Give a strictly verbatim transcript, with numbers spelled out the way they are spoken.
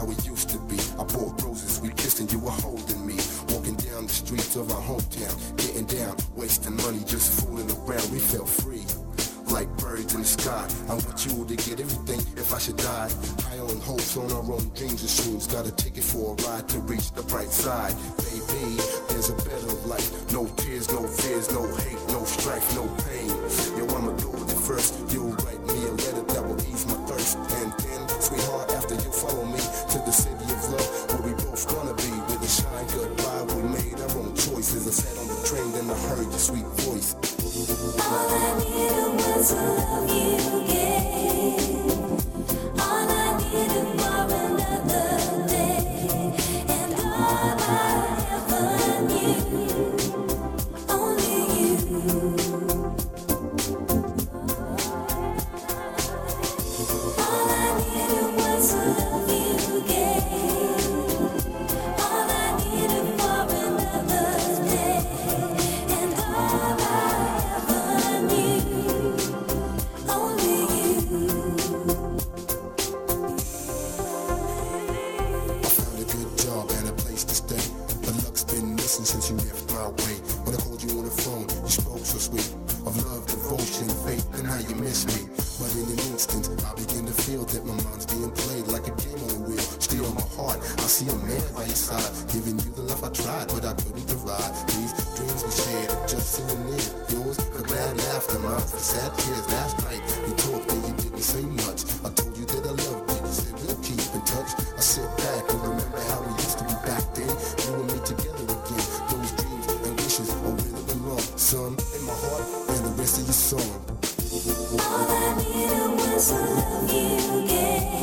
how we used to be. I bought roses, we kissed and you were holding me. Walking down the streets of our hometown, getting down, wasting money, just fooling around. We felt free, like birds in the sky. I want you to get everything if I should die. High on hopes, on our own dreams and dreams. Gotta take it for a ride to reach the bright side. Baby, there's a better life. No tears, no fears, no hate, no strife, no pain. Yo, I'ma go with it first. You'll write me a letter that will ease my thirst. And then, sweetheart, after you follow me to the city of love, where we both gonna be. With a shine goodbye, we made our own choices. I sat on the train, then I heard your sweet voice. All I needed was a love you gave. All I needed for another day. And all I ever knew, only you. All I needed was a love you gave. All I needed for another day. And all I ever knew, only you. I found a good job and a place to stay. But luck's been missing since you left my way. When I called you on the phone, you spoke so sweet of love, devotion, faith, and how you miss me. But in an instant, I begin to feel that my mind's being played like a game on a wheel. Still my heart, I see a man by your side, giving you the love I tried, but I couldn't provide. These dreams we shared, just sitting near yours, for glad laughter, mine for sad tears. Last night, you talked and you didn't say much. I told you that I loved you, you said we'll keep in touch. I sit back and remember how we used to be back then. You and me together again. Those dreams and wishes are where they belong. Son, in my heart and the rest of your song. All I needed was a love you gave.